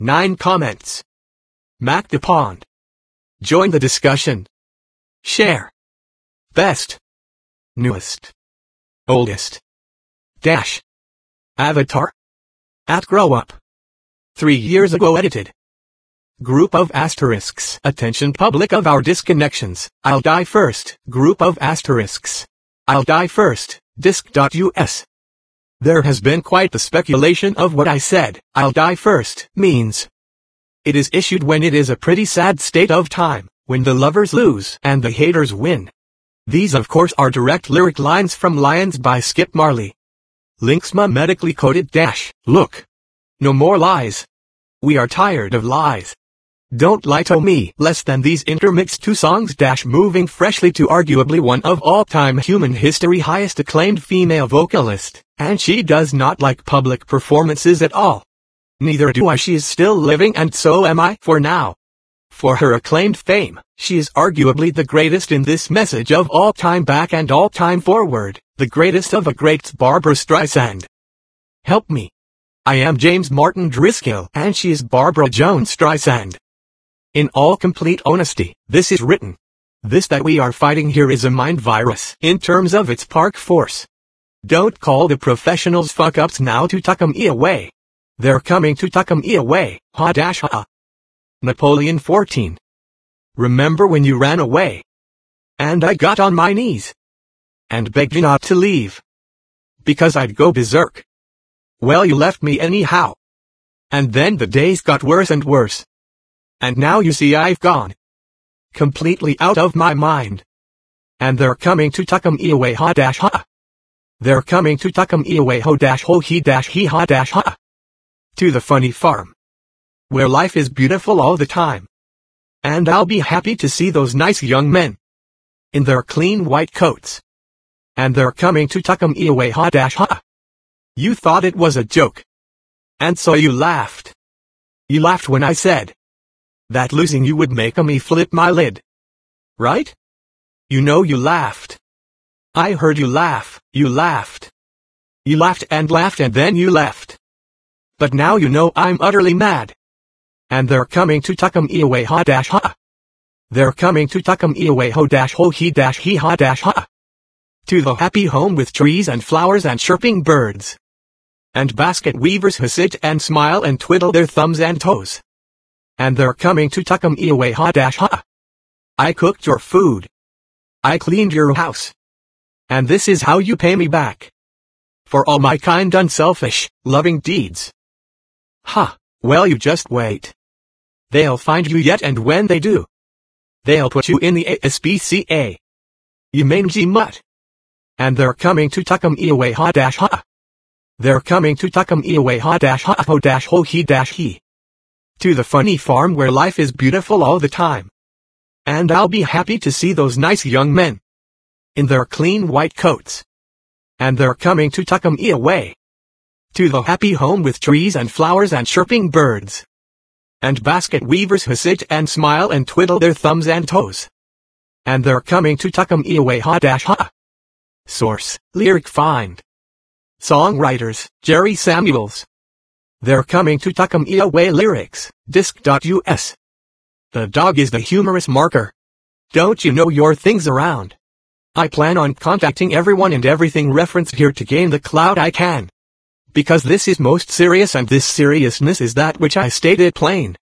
9 comments. Mac DuPont. Join the discussion. Share. Best. Newest. Oldest. Dash. Avatar. Grow Up. 3 years ago edited. Group of asterisks. Attention public of our disconnections. I'll die first. Group of asterisks. I'll die first. Disc.us. There has been quite the speculation of what I said, I'll die first, means. It is issued when it is a pretty sad state of time, when the lovers lose and the haters win. These of course are direct lyric lines from Lions by Skip Marley. Links my medically coded dash, look. No more lies. We are tired of lies. Don't lie to me. Less than these intermixed 2 songs dash moving freshly to arguably one of all-time human history highest acclaimed female vocalist, and she does not like public performances at all. Neither do I. She is still living and so am I for now. For her acclaimed fame, she is arguably the greatest in this message of all time back and all time forward, the greatest of a greats, Barbra Streisand. Help me. I am James Martin Driscoll and she is Barbra Jones Streisand. In all complete honesty, this is written. This that we are fighting here is a mind virus in terms of its park force. Don't call the professionals fuck-ups now to tuck 'em away. They're coming to tuck 'em away, ha-dash-ha. Napoleon 14. Remember when you ran away? And I got on my knees and begged you not to leave, because I'd go berserk. Well, you left me anyhow. And then the days got worse and worse. And now you see I've gone completely out of my mind. And they're coming to tuck 'em away, ha-dash-ha. They're coming to tuck 'em away, ho-dash-ho-he-dash-he, ha-dash-ha. To the funny farm, where life is beautiful all the time. And I'll be happy to see those nice young men in their clean white coats. And they're coming to tuck 'em away, ha-dash-ha. You thought it was a joke. And so you laughed. You laughed when I said that losing you would make me flip my lid. Right? You know you laughed. I heard you laugh, you laughed. You laughed and then you left. But now you know I'm utterly mad. And they're coming to tuck 'em away, ha-dash-ha. They're coming to tuck 'em away, ho-dash-ho-he-dash-he, ha-dash-ha. To the happy home with trees and flowers and chirping birds. And basket weavers who sit and smile and twiddle their thumbs and toes. And they're coming to tuck 'em away, ha-dash-ha. I cooked your food. I cleaned your house. And this is how you pay me back for all my kind, unselfish, loving deeds. Ha, well you just wait. They'll find you yet, and when they do, they'll put you in the ASPCA. You mangy mutt. And they're coming to tuck 'em away, ha-dash-ha. They're coming to tuck 'em away, ha-dash-ha, ho-dash-ho-he-dash-he. To the funny farm where life is beautiful all the time. And I'll be happy to see those nice young men in their clean white coats. And they're coming to tuck 'em away. To the happy home with trees and flowers and chirping birds. And basket weavers who sit and smile and twiddle their thumbs and toes. And they're coming to tuck 'em away, ha-dash-ha. Source, Lyric Find. Songwriters, Jerry Samuels. They're coming to tuck 'em away lyrics, disc.us. The dog is the humorous marker. Don't you know your things around? I plan on contacting everyone and everything referenced here to gain the clout I can. Because this is most serious, and this seriousness is that which I stated plain.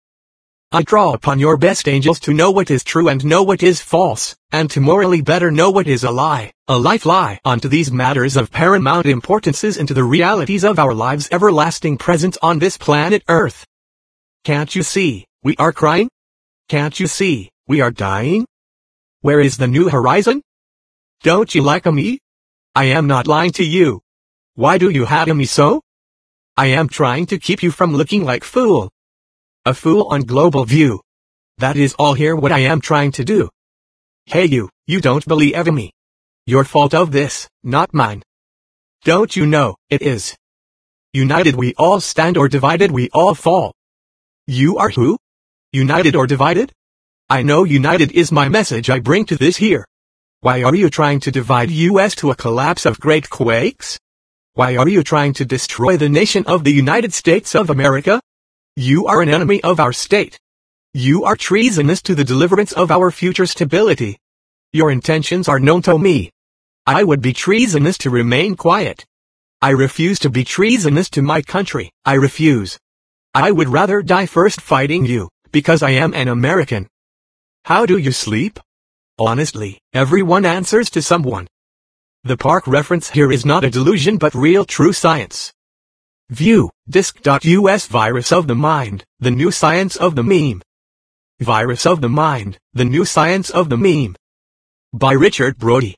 I draw upon your best angels to know what is true and know what is false, and to morally better know what is a life lie, onto these matters of paramount importances, into the realities of our lives' everlasting presence on this planet Earth. Can't you see, we are crying? Can't you see, we are dying? Where is the new horizon? Don't you like me? I am not lying to you. Why do you hate me so? I am trying to keep you from looking like fool. A fool on Global View. That is all here what I am trying to do. Hey you don't believe me. Your fault of this, not mine. Don't you know, it is. United we all stand, or divided we all fall. You are who? United or divided? I know united is my message I bring to this here. Why are you trying to divide US to a collapse of great quakes? Why are you trying to destroy the nation of the United States of America? You are an enemy of our state. You are treasonous to the deliverance of our future stability. Your intentions are known to me. I would be treasonous to remain quiet. I refuse to be treasonous to my country. I refuse. I would rather die first fighting you, because I am an American. How do you sleep? Honestly, everyone answers to someone. The Park reference here is not a delusion but real true science. View, disc.us Virus of the Mind, the new science of the meme. Virus of the Mind, the new science of the meme. By Richard Brody.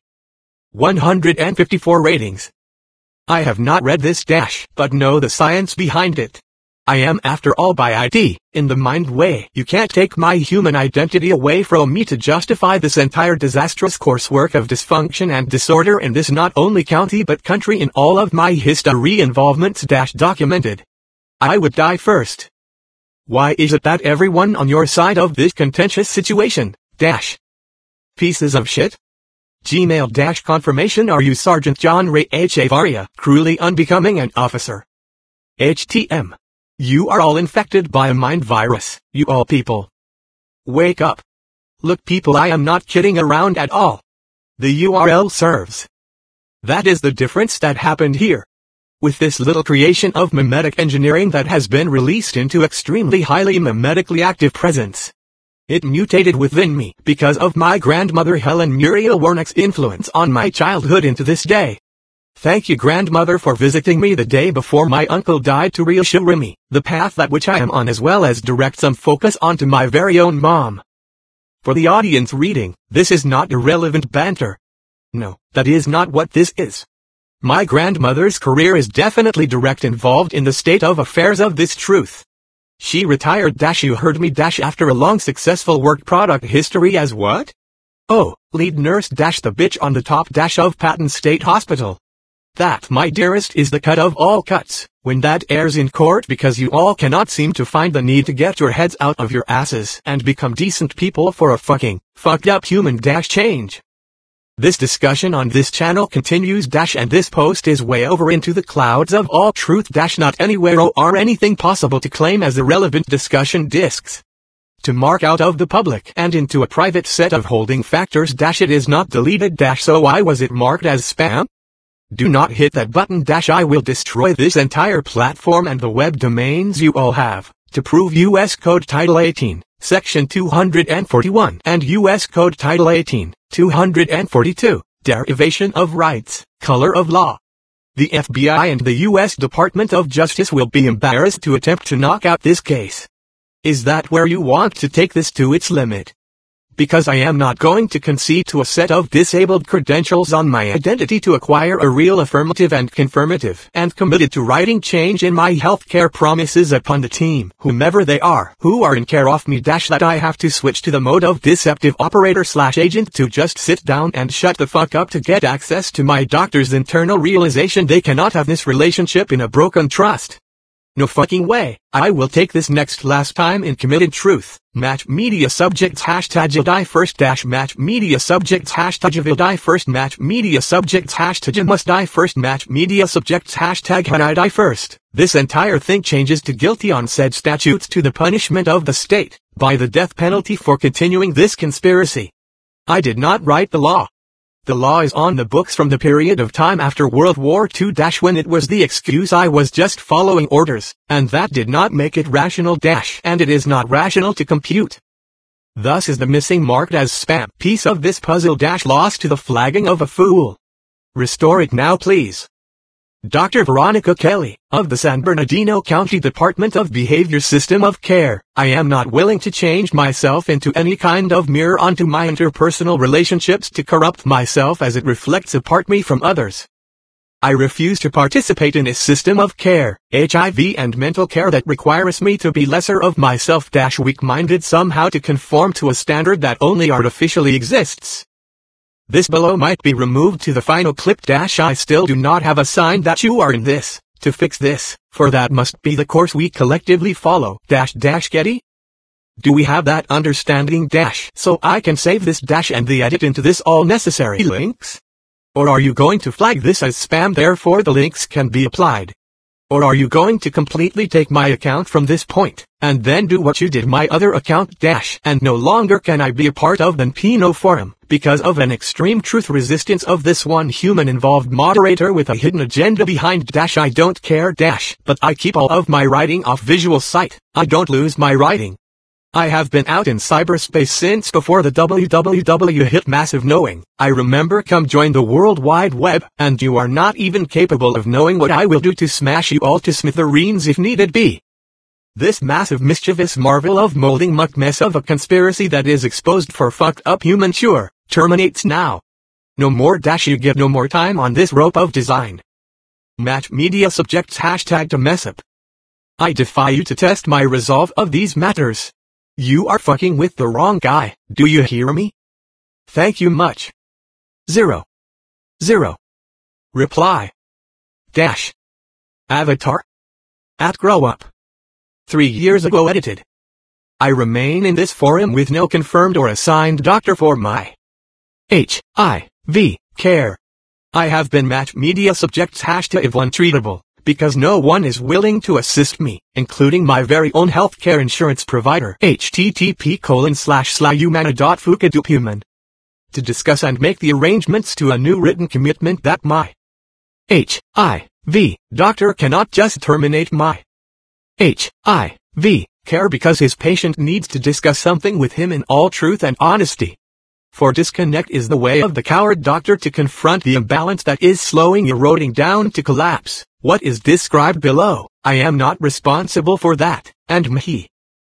154 ratings. I have not read this but know the science behind it. I am after all by ID, in the mind way. You can't take my human identity away from me to justify this entire disastrous coursework of dysfunction and disorder in this not only county but country in all of my history involvements documented. I would die first. Why is it that everyone on your side of this contentious situation, pieces of shit? Gmail confirmation. Are you Sergeant John Ray H. Avaria, cruelly unbecoming an officer? HTM. You are all infected by a mind virus, you all people. Wake up. Look people, I am not kidding around at all. The URL serves. That is the difference that happened here. With this little creation of memetic engineering that has been released into extremely highly memetically active presence. It mutated within me because of my grandmother Helen Muriel Warnock's influence on my childhood into this day. Thank you grandmother for visiting me the day before my uncle died to reassure me, the path that which I am on, as well as direct some focus onto my very own mom. For the audience reading, this is not irrelevant banter. No, that is not what this is. My grandmother's career is definitely direct involved in the state of affairs of this truth. She retired you heard me after a long successful work product history as what? Oh, lead nurse the bitch on the top of Patton State Hospital. That, my dearest, is the cut of all cuts, when that airs in court because you all cannot seem to find the need to get your heads out of your asses and become decent people for a fucking, fucked up human change. This discussion on this channel continues and this post is way over into the clouds of all truth not anywhere or anything possible to claim as irrelevant discussion discs. To mark out of the public and into a private set of holding factors it is not deleted so why was it marked as spam? Do not hit that button I will destroy this entire platform and the web domains you all have, to prove U.S. Code Title 18, Section 241 and U.S. Code Title 18, 242, Derivation of Rights, Color of Law. The FBI and the U.S. Department of Justice will be embarrassed to attempt to knock out this case. Is that where you want to take this to its limit? Because I am not going to concede to a set of disabled credentials on my identity to acquire a real affirmative and confirmative and committed to writing change in my healthcare promises upon the team, whomever they are, who are in care of me that I have to switch to the mode of deceptive operator/agent to just sit down and shut the fuck up to get access to my doctor's internal realization they cannot have this relationship in a broken trust. No fucking way. I will take this last time in committed truth. Match media subjects #will die first match media subjects #will die first match media subjects #must die first match media subjects #when I die first. This entire thing changes to guilty on said statutes to the punishment of the state by the death penalty for continuing this conspiracy. I did not write the law. The law is on the books from the period of time after World War II when it was the excuse I was just following orders, and that did not make it rational and it is not rational to compute. Thus is the missing marked as spam piece of this puzzle lost to the flagging of a fool. Restore it now please. Dr. Veronica Kelly, of the San Bernardino County Department of Behavior System of Care. I am not willing to change myself into any kind of mirror onto my interpersonal relationships to corrupt myself as it reflects apart me from others. I refuse to participate in a system of care, HIV and mental care that requires me to be lesser of myself weak-minded somehow to conform to a standard that only artificially exists. This below might be removed to the final clip I still do not have a sign that you are in this, to fix this, for that must be the course we collectively follow Getty? Do we have that understanding so I can save this and the edit into this all necessary links? Or are you going to flag this as spam therefore the links can be applied? Or are you going to completely take my account from this point, and then do what you did my other account dash, and no longer can I be a part of the Pino forum, because of an extreme truth resistance of this one human involved moderator with a hidden agenda behind dash. I don't care dash, but I keep all of my writing off visual site. I don't lose my writing. I have been out in cyberspace since before the www hit massive knowing. I remember come join the World Wide Web, and you are not even capable of knowing what I will do to smash you all to smithereens if needed be. This massive mischievous marvel of molding muck mess of a conspiracy that is exposed for fucked up human sure, terminates now. No more dash, you get no more time on this rope of design. Match media subjects hashtag to mess up. I defy you to test my resolve of these matters. You are fucking with the wrong guy, do you hear me? Thank you much. 0. Reply. Dash. Avatar. @grow up. 3 years ago edited. I remain in this forum with no confirmed or assigned doctor for my HIV care. I have been match media subjects hashtag untreatable, because no one is willing to assist me, including my very own healthcare insurance provider http://humana.fukadupuman. To discuss and make the arrangements to a new written commitment that my HIV doctor cannot just terminate my HIV care because his patient needs to discuss something with him in all truth and honesty. For disconnect is the way of the coward doctor to confront the imbalance that is slowing eroding down to collapse. What is described below, I am not responsible for that, and my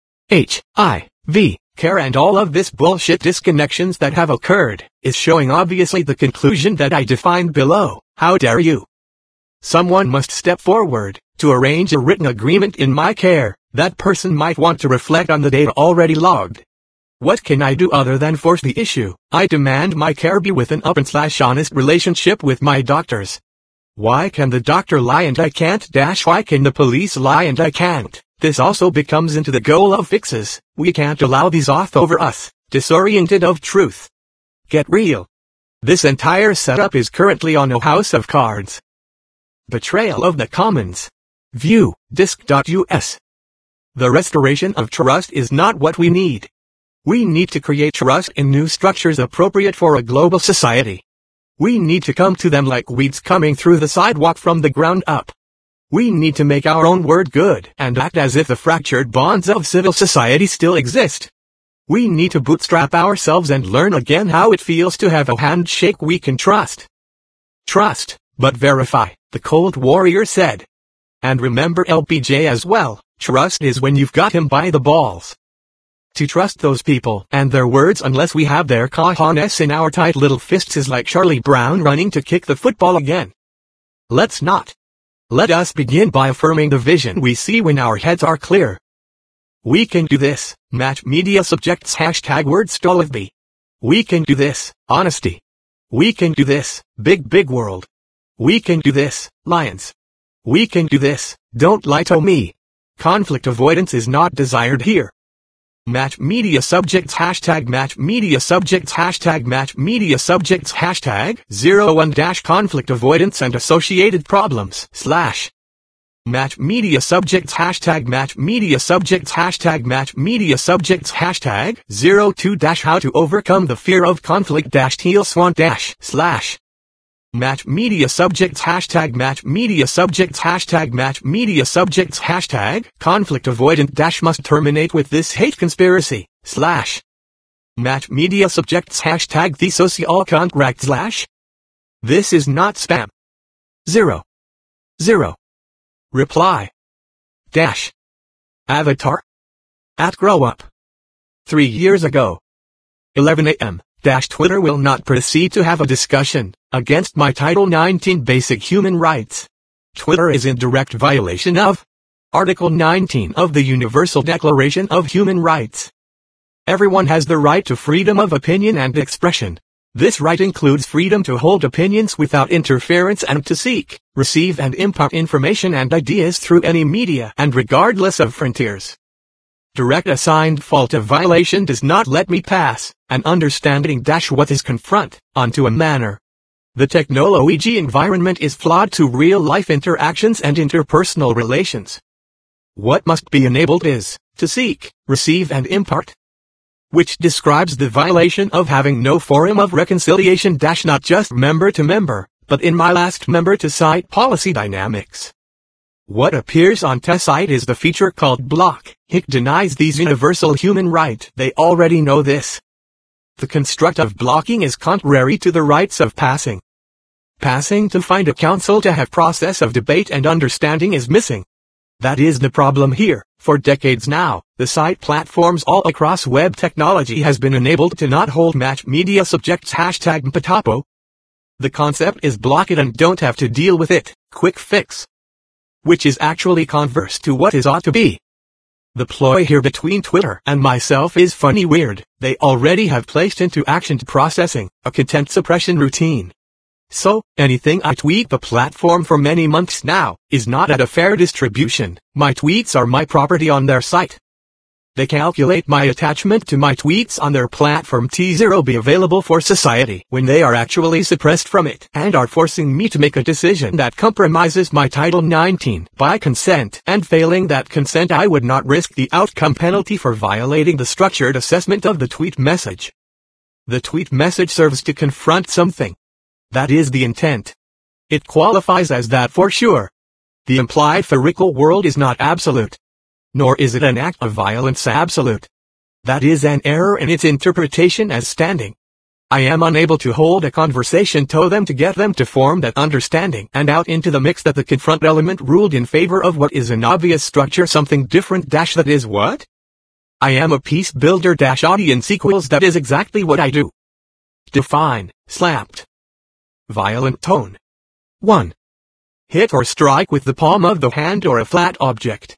HIV care and all of this bullshit disconnections that have occurred, is showing obviously the conclusion that I defined below. How dare you? Someone must step forward, to arrange a written agreement in my care. That person might want to reflect on the data already logged. What can I do other than force the issue? I demand my care be with an open/honest relationship with my doctors. Why can the doctor lie and I can't dash? Why can the police lie and I can't? This also becomes into the goal of fixes. We can't allow these off over us, disoriented of truth. Get real. This entire setup is currently on a house of cards. Betrayal of the commons. View, disc.us. The restoration of trust is not what we need. We need to create trust in new structures appropriate for a global society. We need to come to them like weeds coming through the sidewalk from the ground up. We need to make our own word good and act as if the fractured bonds of civil society still exist. We need to bootstrap ourselves and learn again how it feels to have a handshake we can trust. Trust, but verify, the Cold Warrior said. And remember LBJ as well, trust is when you've got him by the balls. To trust those people and their words unless we have their cojones in our tight little fists is like Charlie Brown running to kick the football again. Let's not. Let us begin by affirming the vision we see when our heads are clear. We can do this, match media subjects hashtag word stolidly. We can do this, honesty. We can do this, big world. We can do this, lions. We can do this, don't lie to me. Conflict avoidance is not desired here. Match media subjects hashtag match media subjects hashtag match media subjects hashtag 01-conflict avoidance and associated problems / match media subjects hashtag match media subjects hashtag match media subjects hashtag 02-how to overcome the fear of conflict -teal swan / match media subjects hashtag match media subjects hashtag match media subjects hashtag conflict avoidant - must terminate with this hate conspiracy / match media subjects hashtag the social contract / this is not spam. 0 reply dash avatar @grow up 3 years ago 11 a.m. Twitter will not proceed to have a discussion against my Title 19 basic human rights. Twitter is in direct violation of Article 19 of the Universal Declaration of Human Rights. Everyone has the right to freedom of opinion and expression. This right includes freedom to hold opinions without interference and to seek, receive and impart information and ideas through any media and regardless of frontiers. Direct assigned fault of violation does not let me pass an understanding - what is confront onto a manner The technology environment is flawed to real-life interactions and interpersonal relations. What must be enabled is, to seek, receive and impart. Which describes the violation of having no forum of reconciliation - not just member to member, but in my last member to site policy dynamics. What appears on tSite is the feature called block. Hick denies these universal human right. They already know this. The construct of blocking is contrary to the rights of passing. Passing to find a counsel to have process of debate and understanding is missing. That is the problem here. For decades now, the site platforms all across web technology has been enabled to not hold match media subjects #mpatapo. The concept is block it and don't have to deal with it, quick fix. Which is actually converse to what is ought to be. The ploy here between Twitter and myself is funny weird. They already have placed into action processing, a content suppression routine. So, anything I tweet the platform for many months now, is not at a fair distribution. My tweets are my property on their site. They calculate my attachment to my tweets on their platform T0 be available for society when they are actually suppressed from it and are forcing me to make a decision that compromises my Title 19 by consent, and failing that consent I would not risk the outcome penalty for violating the structured assessment of the tweet message. The tweet message serves to confront something. That is the intent. It qualifies as that for sure. The implied theoretical world is not absolute. Nor is it an act of violence absolute. That is an error in its interpretation as standing. I am unable to hold a conversation to them to get them to form that understanding and out into the mix that the confront element ruled in favor of what is an obvious structure something different - that is what? I am a peace builder - audience equals that is exactly what I do. Define, slapped. Violent tone. 1. Hit or strike with the palm of the hand or a flat object.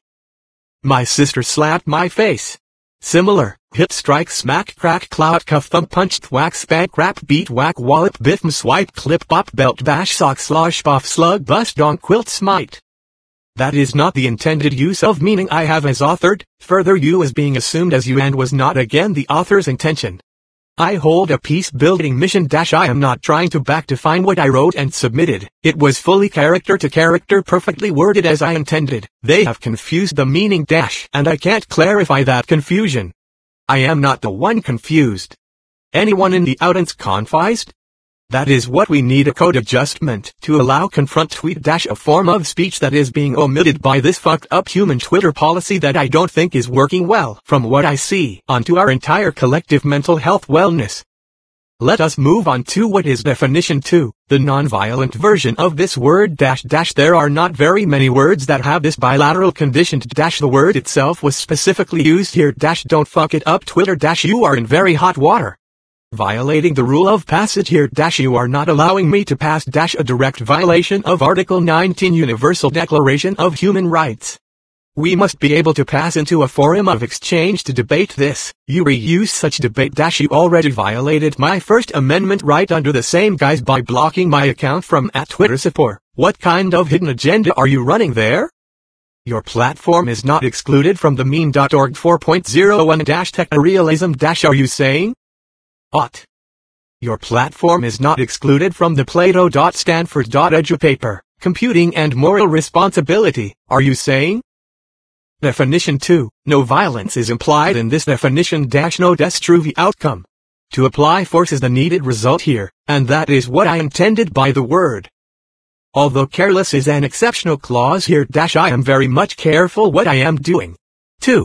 My sister slapped my face. Similar, hit strike smack crack clout cuff thump punch thwack spank rap beat whack wallop biff swipe clip bop belt bash sock slosh boff slug bust donk quilt smite. That is not the intended use of meaning I have as authored, further you is being assumed as you and was not again the author's intention. I hold a peace-building mission - I am not trying to back-define what I wrote and submitted. It was fully character to character perfectly worded as I intended. They have confused the meaning - and I can't clarify that confusion. I am not the one confused. Anyone in the audience confused? That is what we need, a code adjustment to allow confront tweet - a form of speech that is being omitted by this fucked up human Twitter policy that I don't think is working well from what I see onto our entire collective mental health wellness. Let us move on to what is definition 2, the non-violent version of this word - there are not very many words that have this bilateral conditioned - the word itself was specifically used here - don't fuck it up Twitter - you are in very hot water. Violating the rule of passage here - you are not allowing me to pass - a direct violation of Article 19 Universal Declaration of Human Rights. We must be able to pass into a forum of exchange to debate this. You reuse such debate - you already violated my First Amendment right under the same guise by blocking my account from @TwitterSupport. What kind of hidden agenda are you running there? Your platform is not excluded from the meme.org 4.01 - technorealism - are you saying? Ought. Your platform is not excluded from the Plato.Stanford.edu paper, Computing and Moral Responsibility, are you saying? Definition 2. No violence is implied in this definition - no destruve outcome. To apply force is the needed result here, and that is what I intended by the word. Although careless is an exceptional clause here - I am very much careful what I am doing. 2.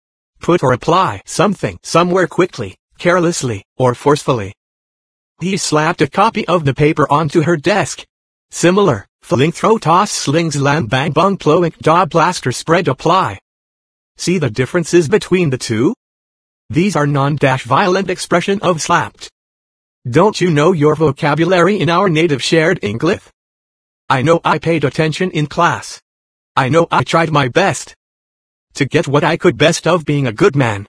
Put or apply something somewhere quickly, carelessly, or forcefully. He slapped a copy of the paper onto her desk. Similar, fling throw toss sling slam bang bung ploink daw blaster spread apply. See the differences between the two? These are non-violent expression of slapped. Don't you know your vocabulary in our native shared English? I know I paid attention in class. I know I tried my best to get what I could best of being a good man.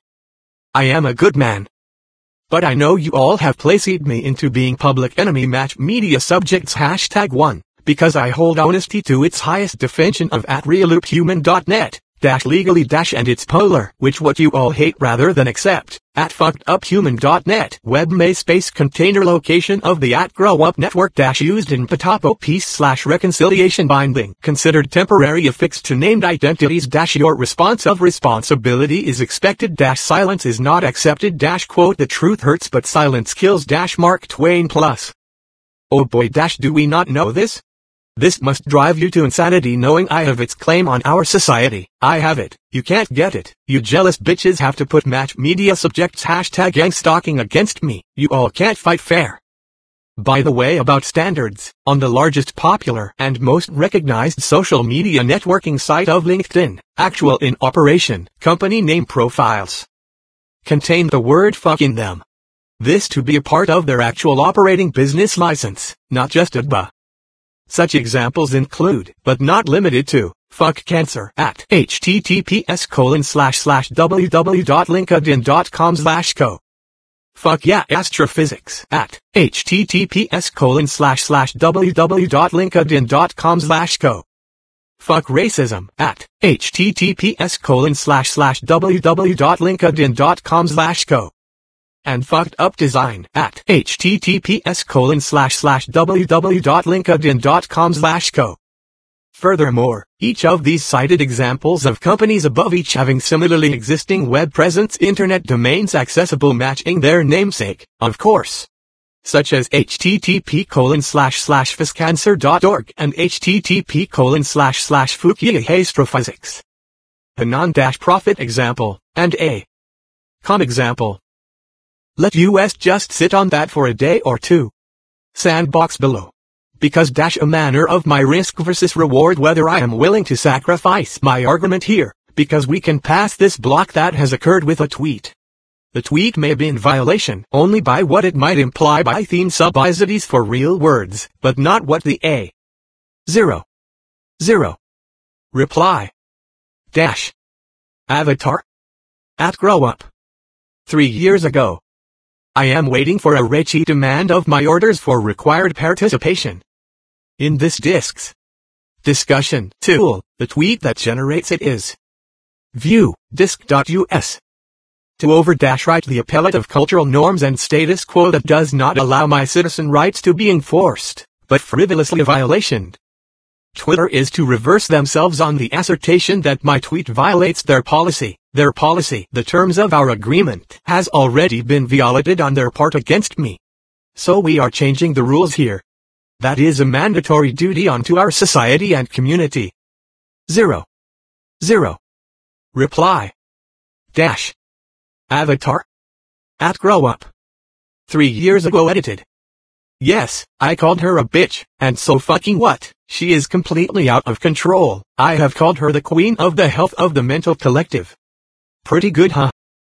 I am a good man. But I know you all have placed me into being public enemy match media subjects #1, because I hold honesty to its highest definition of @realloophuman.net, legally and its polar, which what you all hate rather than accept, at fuckeduphuman.net. Web MySpace container location of the @growup network used in Patapo peace / reconciliation binding. Considered temporary affixed to named identities your response of responsibility is expected silence is not accepted quote the truth hurts but silence kills Mark Twain plus. Oh boy do we not know this? This must drive you to insanity knowing I have its claim on our society. I have it. You can't get it. You jealous bitches have to put match media subjects #gang stalking against me. You all can't fight fair. By the way, about standards, on the largest popular and most recognized social media networking site of LinkedIn, actual in operation, company name profiles contain the word fuck in them. This to be a part of their actual operating business license, not just a BA. Such examples include, but not limited to, fuck cancer at https://www.linkedin.com/co. Fuck yeah astrophysics at https://www.linkedin.com/co. Fuck racism at https://www.linkedin.com/co. And fucked up design at https://www.linkedin.com/co. Furthermore, each of these cited examples of companies above each having similarly existing web presence internet domains accessible matching their namesake, of course, such as http://fiscancer.org and http://fukiaastrophysics. A non-profit example, and a com example. Let us just sit on that for a day or two. Sandbox below. Because a manner of my risk versus reward whether I am willing to sacrifice my argument here, because we can pass this block that has occurred with a tweet. The tweet may be in violation only by what it might imply by theme subsidies for real words, but not what the A0 reply avatar @growup 3 years ago. I am waiting for a Reiki demand of my orders for required participation in this discussion tool. The tweet that generates it is view disc.us. To write the appellate of cultural norms and status quo that does not allow my citizen rights to be enforced, but frivolously violated. Twitter is to reverse themselves on the assertion that my tweet violates their policy. Their policy, the terms of our agreement, has already been violated on their part against me. So we are changing the rules here. That is a mandatory duty onto our society and community. 0 reply avatar @growup 3 years ago edited. Yes, I called her a bitch, and so fucking what? She is completely out of control. I have called her the queen of the health of the mental collective. Pretty good, huh?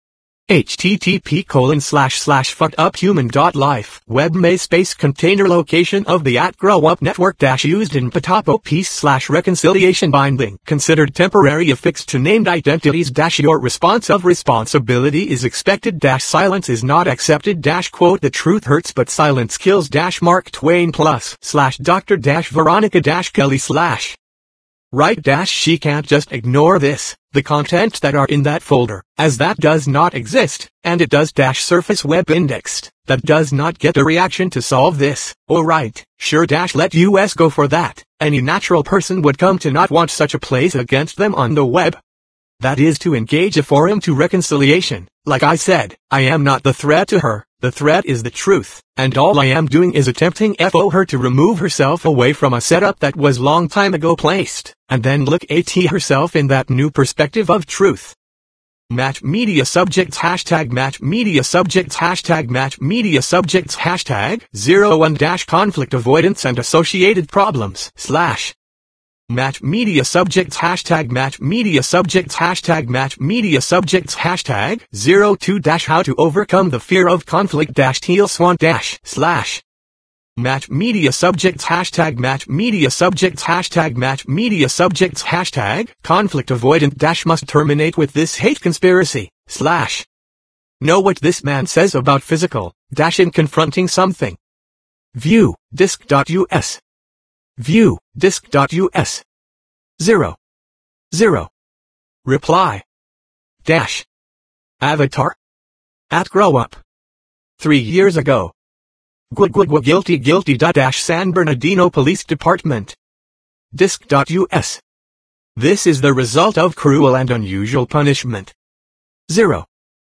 http://fuckeduphuman.life. Web MySpace container location of the @growup network used in Patapo peace / reconciliation binding. Considered temporary affixed to named identities your response of responsibility is expected silence is not accepted quote the truth hurts but silence kills Mark Twain plus / Dr. Veronica Kelly / Right she can't just ignore this, the content that are in that folder, as that does not exist, and it does surface web indexed, that does not get a reaction to solve this. Alright, sure let us go for that. Any natural person would come to not want such a place against them on the web. That is to engage a forum to reconciliation. Like I said, I am not the threat to her. The threat is the truth, and all I am doing is attempting for her to remove herself away from a setup that was long time ago placed, and then look at herself in that new perspective of truth. Match media subjects match media subjects match media subjects #01 conflict avoidance and associated problems match media subjects match media subjects match media subjects #02 how to overcome the fear of conflict teal swan match media subjects match media subjects match media subjects conflict avoidant must terminate with this hate conspiracy know what this man says about physical in confronting something. View disc.us. View disc.us. 0 Reply. Dash. Avatar. At grow up. 3 years ago. Guilty. San Bernardino Police Department. Disc.us. This is the result of cruel and unusual punishment. 0.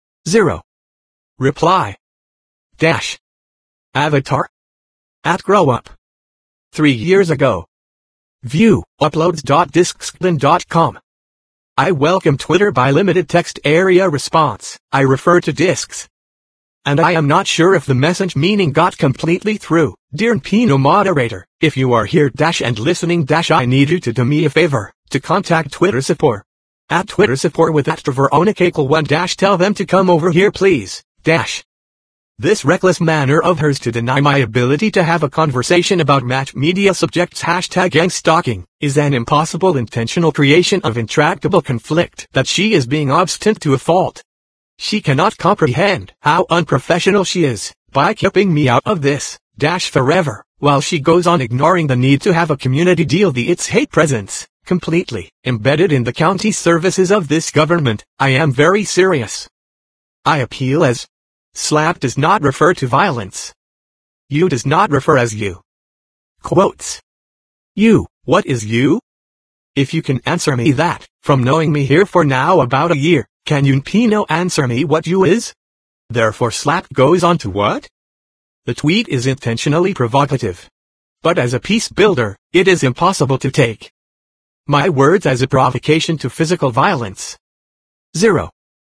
Reply. Dash. Avatar. At grow up. 3 years ago. View, uploads.discsclan.com. I welcome Twitter by limited text area response. I refer to discs. And I am not sure if the message meaning got completely through. Dear Pino moderator, if you are here and listening I need you to do me a favor, to contact Twitter support. At Twitter support with @Veronica1 tell them to come over here please. This reckless manner of hers to deny my ability to have a conversation about match media subjects #gang stalking is an impossible intentional creation of intractable conflict that she is being obstinate to a fault. She cannot comprehend how unprofessional she is by keeping me out of this forever, while she goes on ignoring the need to have a community deal its hate presence, completely embedded in the county services of this government. I am very serious. I appeal as slap does not refer to violence. You does not refer as you. Quotes. You, what is you? If you can answer me that, from knowing me here for now about a year, can you Pino answer me what you is? Therefore slap goes on to what? The tweet is intentionally provocative. But as a peace builder, it is impossible to take my words as a provocation to physical violence. 0.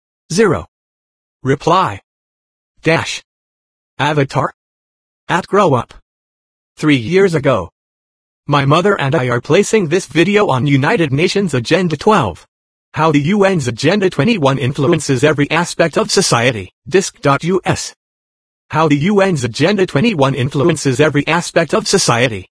Reply. Dash. Avatar. At grow up. 3 years ago. My mother and I are placing this video on United Nations Agenda 12. How the UN's Agenda 21 influences every aspect of society. Disc.us. How the UN's Agenda 21 influences every aspect of society.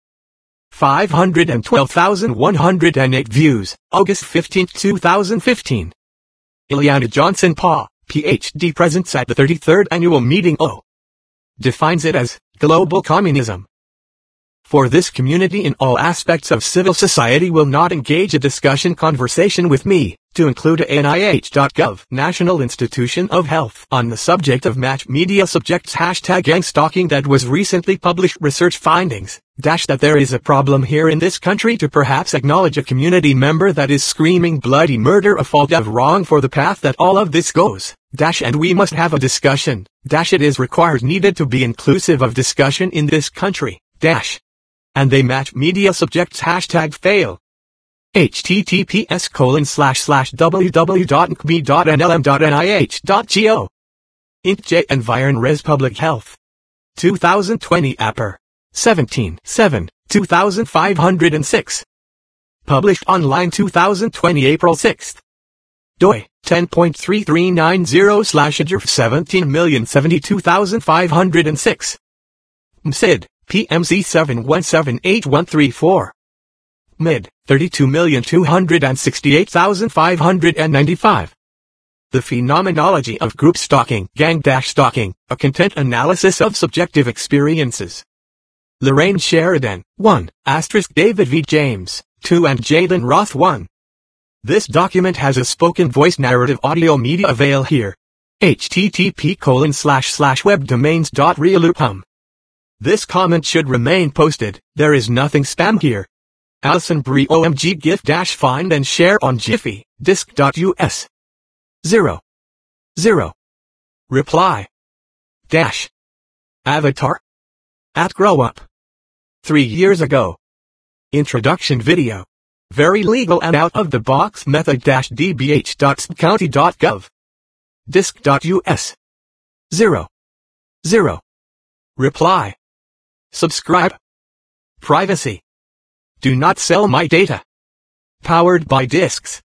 512,108 views, August 15, 2015. Ileana Johnson PA, PhD presents at the 33rd Annual Meeting O. Defines it as global communism. For this community in all aspects of civil society will not engage a discussion conversation with me, to include a NIH.gov National Institution of Health on the subject of match media subjects #gang stalking that was recently published research findings, that there is a problem here in this country to perhaps acknowledge a community member that is screaming bloody murder a fault of wrong for the path that all of this goes, and we must have a discussion, it is required needed to be inclusive of discussion in this country, and they match media subjects #fail. https://www.nkmi.nlm.nih.go. Int J Environ Res Public Health. 2020 Apper. 17/7/2506. Published online 2020 April 6. DOI 10.3390/AGIR 17,072,506. MSID PMC 7178134. MID 32,268,595. The Phenomenology of Group Stalking, Gang-Stalking, a Content Analysis of Subjective Experiences. Lorraine Sheridan, 1, David V. James, 2 and Jaden Roth 1. This document has a spoken voice narrative audio media avail here. http://webdomains.realupum. This comment should remain posted, there is nothing spam here. Alison Brie OMG GIF-find and share on Jiffy, disc.us. 0. Reply. Avatar. At grow up. 3 years ago. Introduction video. Very legal and out of the box method dbh.county.gov. Disc.us. 0. Reply. Subscribe. Privacy. Do not sell my data. Powered by discs.